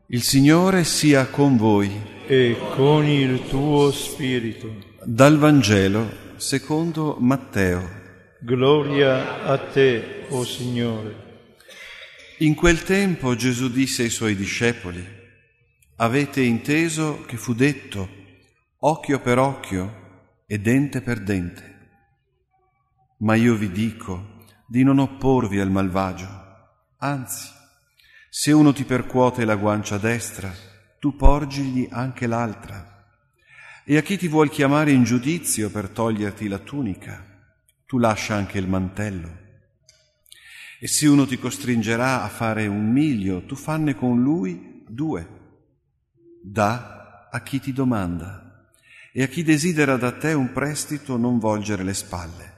Il Signore sia con voi. E con il tuo spirito. Dal Vangelo secondo Matteo. Gloria a te, o Signore. In quel tempo Gesù disse ai suoi discepoli: avete inteso che fu detto occhio per occhio e dente per dente. Ma io vi dico di non opporvi al malvagio. Anzi, se uno ti percuote la guancia destra, tu porgigli anche l'altra. E a chi ti vuol chiamare in giudizio per toglierti la tunica, tu lascia anche il mantello. E se uno ti costringerà a fare 1 miglio, tu fanne con lui 2. Da a chi ti domanda, e a chi desidera da te un prestito non volgere le spalle.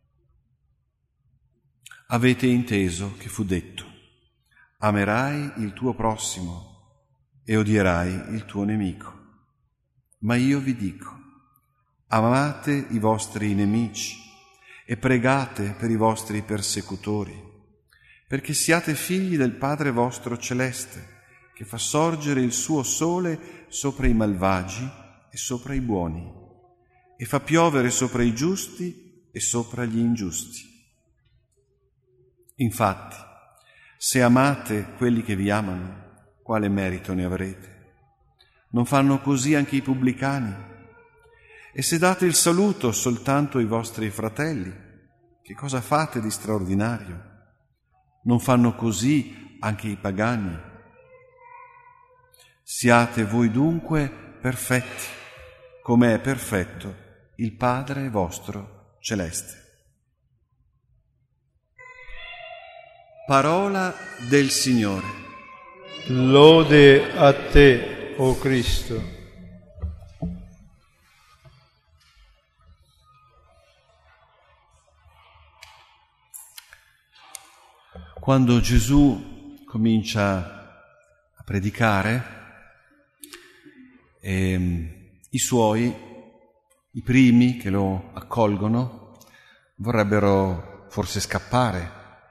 Avete inteso che fu detto: amerai il tuo prossimo e odierai il tuo nemico. Ma io vi dico: amate i vostri nemici e pregate per i vostri persecutori, perché siate figli del Padre vostro celeste, che fa sorgere il suo sole sopra i malvagi e sopra i buoni, e fa piovere sopra i giusti e sopra gli ingiusti. Infatti, se amate quelli che vi amano, quale merito ne avrete? Non fanno così anche i pubblicani? E se date il saluto soltanto ai vostri fratelli, che cosa fate di straordinario? Non fanno così anche i pagani? Siate voi dunque perfetti, come è perfetto il Padre vostro celeste. Parola del Signore. Lode a te, o Cristo. Quando Gesù comincia a predicare, i suoi, i primi che lo accolgono, vorrebbero forse scappare,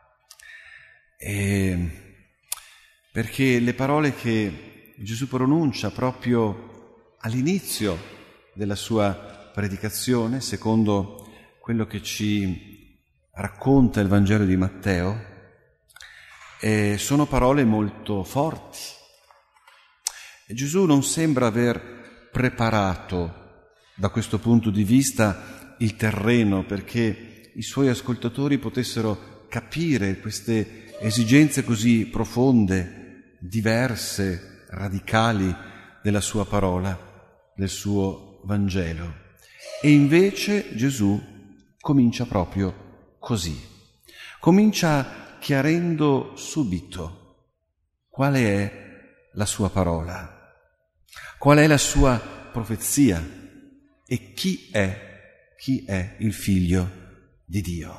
perché le parole che Gesù pronuncia proprio all'inizio della sua predicazione, secondo quello che ci racconta il Vangelo di Matteo, sono parole molto forti. E Gesù non sembra aver preparato da questo punto di vista il terreno perché i suoi ascoltatori potessero capire queste esigenze così profonde, diverse, radicali della sua parola, del suo Vangelo. E invece Gesù comincia proprio così. Comincia chiarendo subito quale è la sua parola, qual è la sua profezia e chi è il Figlio di Dio.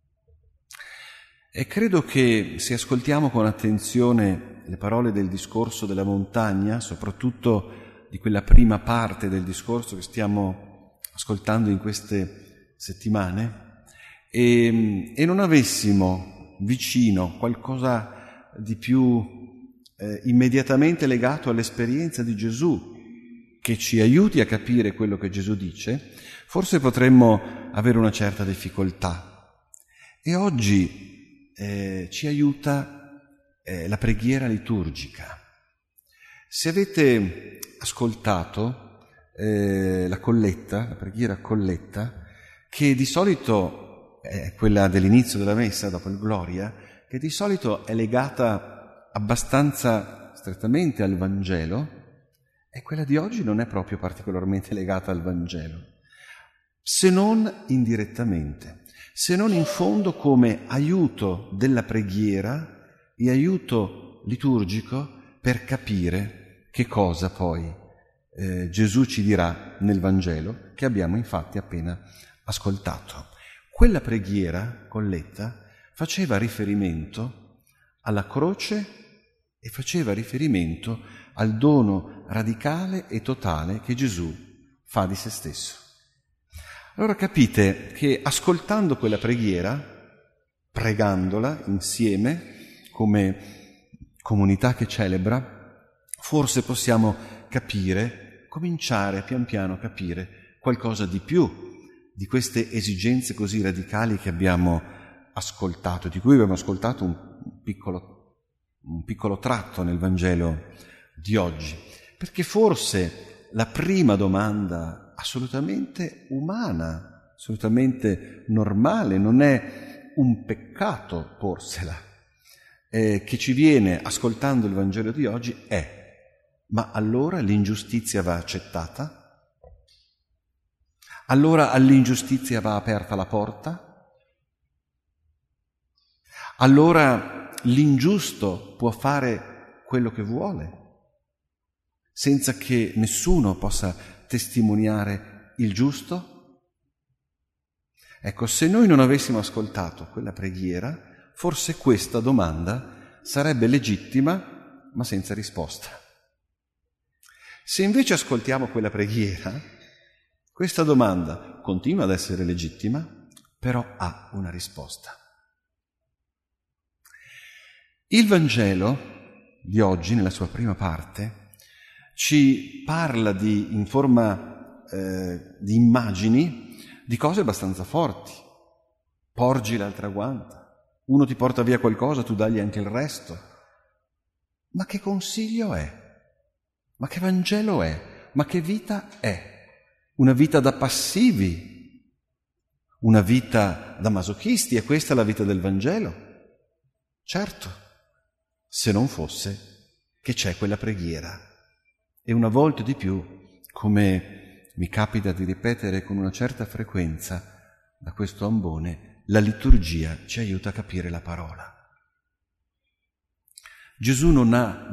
E credo che se ascoltiamo con attenzione le parole del discorso della montagna, soprattutto di quella prima parte del discorso che stiamo ascoltando in queste settimane, e non avessimo vicino qualcosa di più immediatamente legato all'esperienza di Gesù, che ci aiuti a capire quello che Gesù dice, forse potremmo avere una certa difficoltà. E oggi ci aiuta la preghiera liturgica. Se avete ascoltato la colletta, la preghiera colletta, che di solito è quella dell'inizio della messa, dopo il Gloria, che di solito è legata abbastanza strettamente al Vangelo, e quella di oggi non è proprio particolarmente legata al Vangelo, se non indirettamente, se non in fondo come aiuto della preghiera e aiuto liturgico per capire che cosa poi Gesù ci dirà nel Vangelo, che abbiamo infatti appena ascoltato. Quella preghiera colletta faceva riferimento alla croce e faceva riferimento al dono radicale e totale che Gesù fa di se stesso. Allora capite che ascoltando quella preghiera, pregandola insieme come comunità che celebra, forse possiamo cominciare pian piano a capire qualcosa di più di queste esigenze così radicali che abbiamo ascoltato, di cui abbiamo ascoltato un piccolo tratto nel Vangelo di oggi. Perché forse la prima domanda assolutamente umana, assolutamente normale, non è un peccato porsela, che ci viene ascoltando il Vangelo di oggi è: ma allora l'ingiustizia va accettata? Allora all'ingiustizia va aperta la porta? Allora l'ingiusto può fare quello che vuole, senza che nessuno possa testimoniare il giusto? Ecco, se noi non avessimo ascoltato quella preghiera, forse questa domanda sarebbe legittima, ma senza risposta. Se invece ascoltiamo quella preghiera, questa domanda continua ad essere legittima, però ha una risposta. Il Vangelo di oggi, nella sua prima parte, ci parla in forma di immagini di cose abbastanza forti. Porgi l'altra guanta, uno ti porta via qualcosa, tu dagli anche il resto. Ma che consiglio è? Ma che Vangelo è? Ma che vita è? Una vita da passivi? Una vita da masochisti? È questa la vita del Vangelo? Certo, se non fosse che c'è quella preghiera. E una volta di più, come mi capita di ripetere con una certa frequenza da questo ambone, la liturgia ci aiuta a capire la parola. Gesù non ha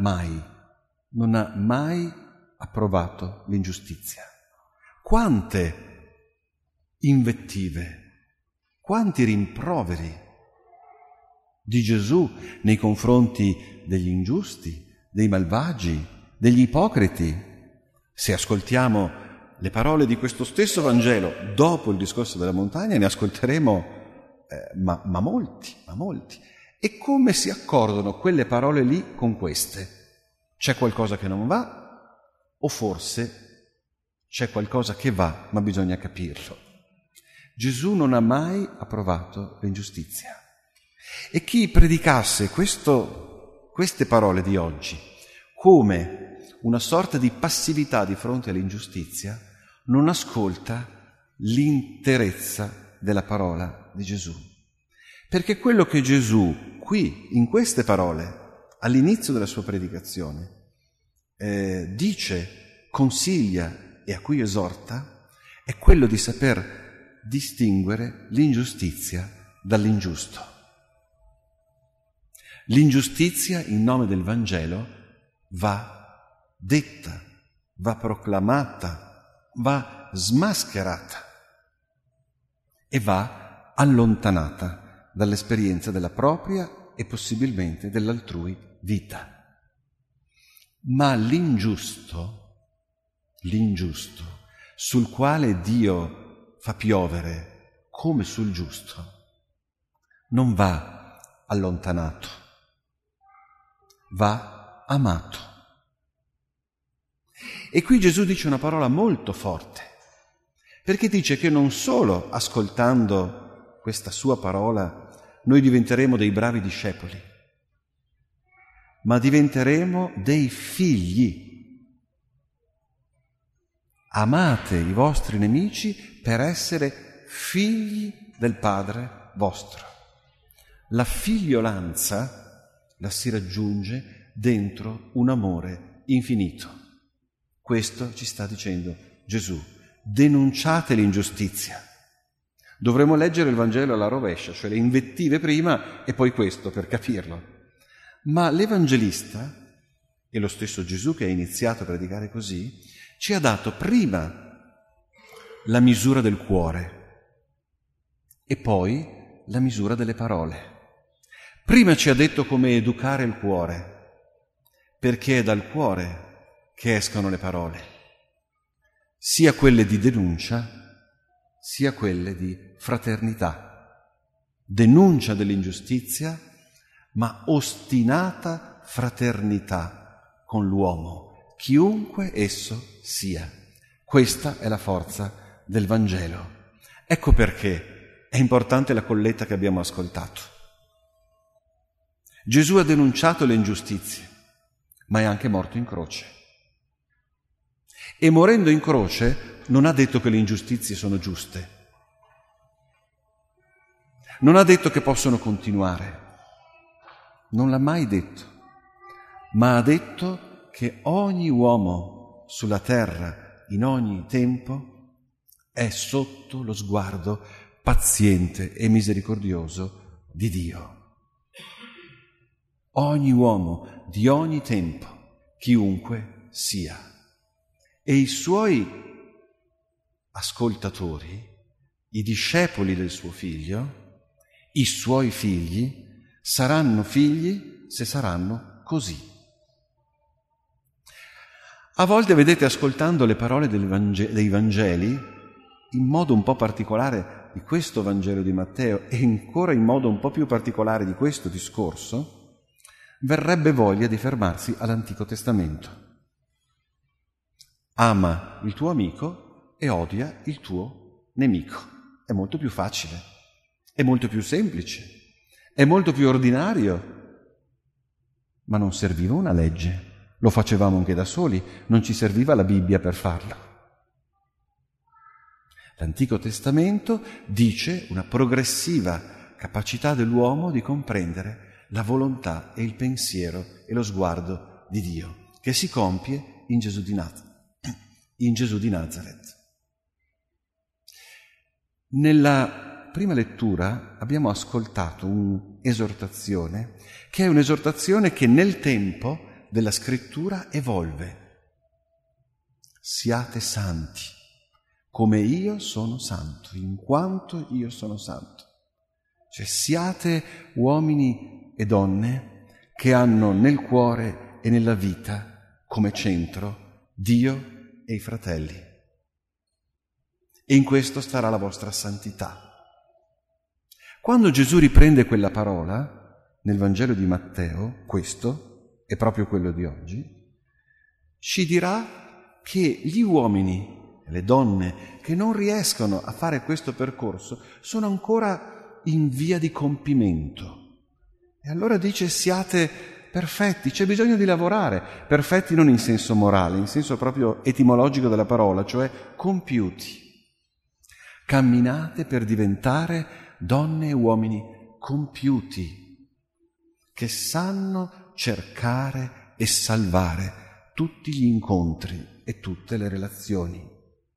mai approvato l'ingiustizia. Quante invettive, quanti rimproveri di Gesù nei confronti degli ingiusti, dei malvagi, degli ipocriti. Se ascoltiamo le parole di questo stesso Vangelo dopo il discorso della montagna, ne ascolteremo ma molti. E come si accordano quelle parole lì con queste? C'è qualcosa che non va? O forse c'è qualcosa che va, ma bisogna capirlo. Gesù non ha mai approvato l'ingiustizia. E chi predicasse queste parole di oggi come una sorta di passività di fronte all'ingiustizia non ascolta l'interezza della parola di Gesù. Perché quello che Gesù qui, in queste parole, all'inizio della sua predicazione, dice, consiglia e a cui esorta, è quello di saper distinguere l'ingiustizia dall'ingiusto. L'ingiustizia in nome del Vangelo va detta, va proclamata, va smascherata e va allontanata dall'esperienza della propria e possibilmente dell'altrui vita. Ma l'ingiusto sul quale Dio fa piovere come sul giusto, non va allontanato, va amato. E qui Gesù dice una parola molto forte, perché dice che non solo ascoltando questa sua parola noi diventeremo dei bravi discepoli, ma diventeremo dei figli. Amate i vostri nemici per essere figli del Padre vostro. La figliolanza la si raggiunge dentro un amore infinito. Questo ci sta dicendo Gesù. Denunciate l'ingiustizia. Dovremmo leggere il Vangelo alla rovescia, cioè le invettive prima e poi questo per capirlo. Ma l'Evangelista, e lo stesso Gesù che ha iniziato a predicare così, ci ha dato prima la misura del cuore e poi la misura delle parole. Prima ci ha detto come educare il cuore, perché è dal cuore che escono le parole, sia quelle di denuncia, sia quelle di fraternità. Denuncia dell'ingiustizia, ma ostinata fraternità con l'uomo, chiunque esso sia. Questa è la forza del Vangelo. Ecco perché è importante la colletta che abbiamo ascoltato. Gesù ha denunciato le ingiustizie, ma è anche morto in croce. E morendo in croce non ha detto che le ingiustizie sono giuste. Non ha detto che possono continuare. Non l'ha mai detto. Ma ha detto che ogni uomo sulla terra, in ogni tempo, è sotto lo sguardo paziente e misericordioso di Dio. Ogni uomo di ogni tempo, chiunque sia. E i suoi ascoltatori, i discepoli del suo figlio, i suoi figli, saranno figli se saranno così. A volte, vedete, ascoltando le parole dei Vangeli, in modo un po' particolare di questo Vangelo di Matteo e ancora in modo un po' più particolare di questo discorso, verrebbe voglia di fermarsi all'Antico Testamento. Ama il tuo amico e odia il tuo nemico. È molto più facile, è molto più semplice, è molto più ordinario, ma non serviva una legge. Lo facevamo anche da soli, non ci serviva la Bibbia per farlo. L'Antico Testamento dice una progressiva capacità dell'uomo di comprendere la volontà e il pensiero e lo sguardo di Dio, che si compie in Gesù di Nazareth. Nella prima lettura abbiamo ascoltato un'esortazione che è un'esortazione che nel tempo della scrittura evolve. Siate santi, come io sono santo, in quanto io sono santo. Cioè siate uomini e donne che hanno nel cuore e nella vita come centro Dio e i fratelli. E in questo starà la vostra santità. Quando Gesù riprende quella parola nel Vangelo di Matteo, questo è proprio quello di oggi, ci dirà che gli uomini e le donne che non riescono a fare questo percorso sono ancora in via di compimento. E allora dice siate perfetti, c'è bisogno di lavorare, perfetti non in senso morale, in senso proprio etimologico della parola, cioè compiuti. Camminate per diventare donne e uomini compiuti, che sanno cercare e salvare tutti gli incontri e tutte le relazioni.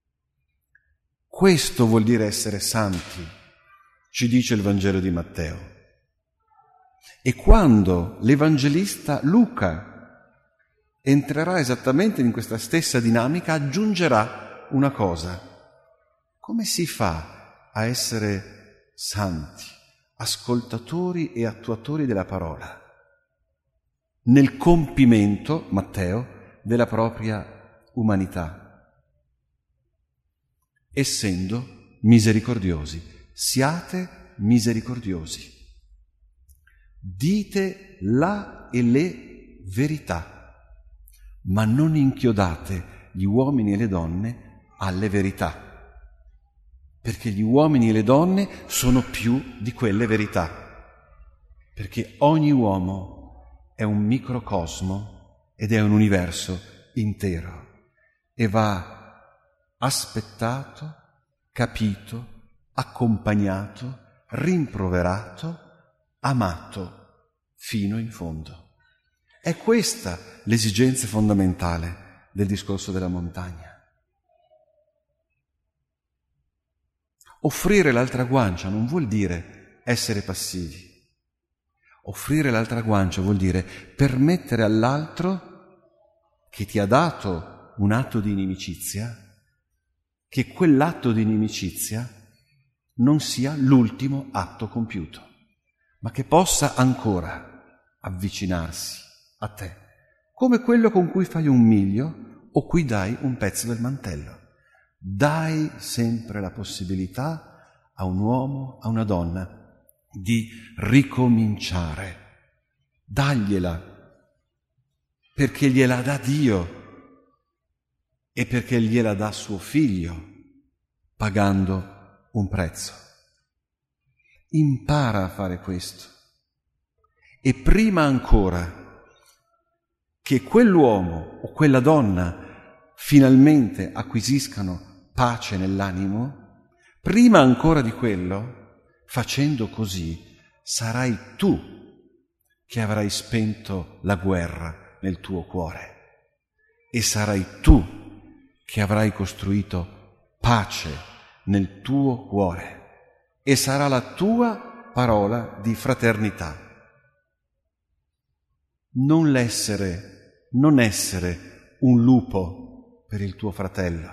Questo vuol dire essere santi, ci dice il Vangelo di Matteo. E quando l'Evangelista Luca entrerà esattamente in questa stessa dinamica, aggiungerà una cosa. Come si fa a essere santi, ascoltatori e attuatori della parola? Nel compimento, Matteo, della propria umanità, essendo misericordiosi. Siate misericordiosi. Dite la e le verità, ma non inchiodate gli uomini e le donne alle verità, perché gli uomini e le donne sono più di quelle verità, perché ogni uomo è un microcosmo ed è un universo intero e va aspettato, capito, accompagnato, rimproverato, amato fino in fondo. È questa l'esigenza fondamentale del discorso della montagna. Offrire l'altra guancia non vuol dire essere passivi. Offrire l'altra guancia vuol dire permettere all'altro che ti ha dato un atto di inimicizia, che quell'atto di inimicizia non sia l'ultimo atto compiuto, ma che possa ancora avvicinarsi a te, come quello con cui fai un miglio o cui dai un pezzo del mantello. Dai sempre la possibilità a un uomo, a una donna, di ricominciare. Dagliela, perché gliela dà Dio. e perché gliela dà suo figlio, pagando un prezzo. Impara a fare questo. E prima ancora che quell'uomo o quella donna finalmente acquisiscano pace nell'animo, prima ancora di quello, facendo così, sarai tu che avrai spento la guerra nel tuo cuore e sarai tu che avrai costruito pace nel tuo cuore e sarà la tua parola di fraternità. Non essere un lupo per il tuo fratello,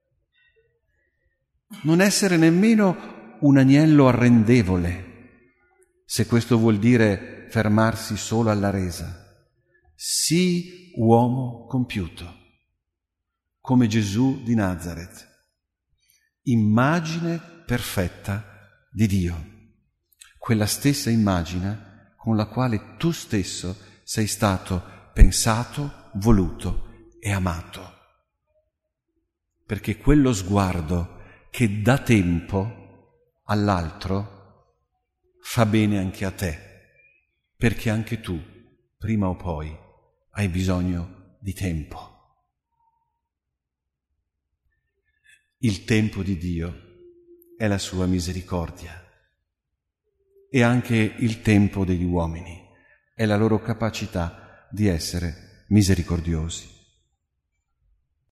non essere nemmeno un agnello arrendevole, se questo vuol dire fermarsi solo alla resa. Sii uomo compiuto, come Gesù di Nazareth, immagine perfetta di Dio, quella stessa immagine con la quale tu stesso sei stato pensato, voluto e amato. Perché quello sguardo che dà tempo all'altro fa bene anche a te, perché anche tu, prima o poi, hai bisogno di tempo. Il tempo di Dio è la sua misericordia e anche il tempo degli uomini è la loro capacità di essere misericordiosi.